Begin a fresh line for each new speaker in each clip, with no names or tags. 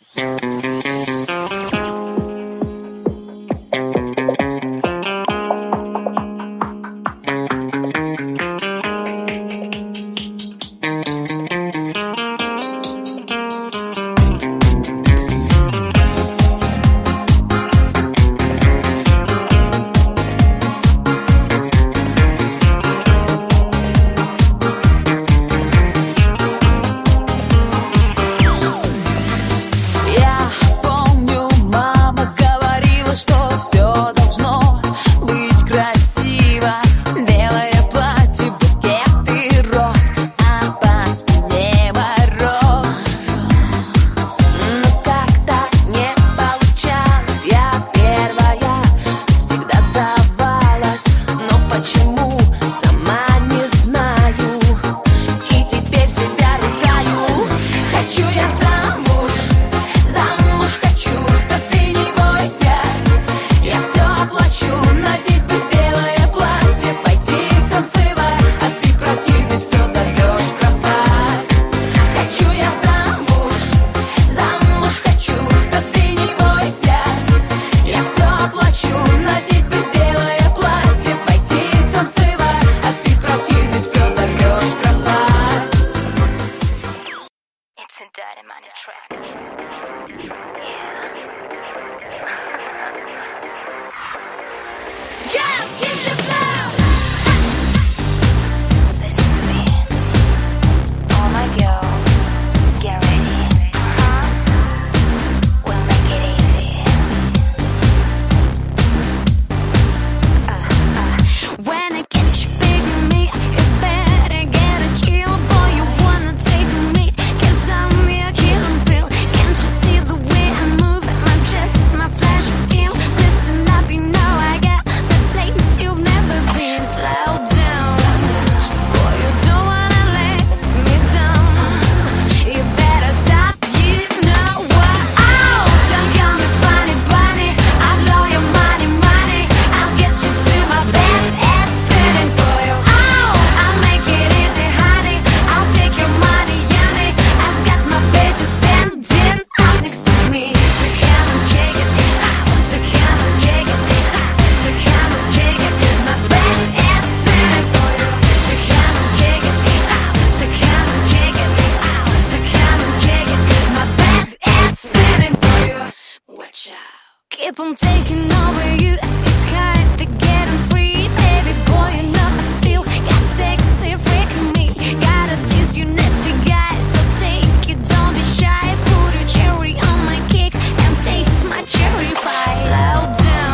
Keep on taking over you. It's hard to get on free. Baby boy, you're not still. Got sexy freaking me. Gotta tease you nasty guys. So take it, don't be shy. Put a cherry on my cake and taste my cherry pie. Slow down,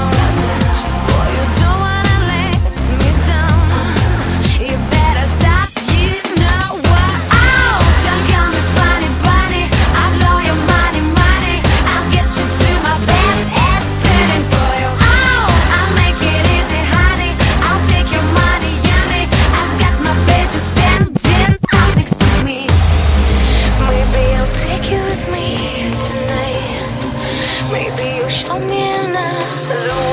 boy, you don't wanna let me down. You better stop, you know what? Oh, don't call me funny bunny. I blow your money, money. I'll get you to my bed. Show me another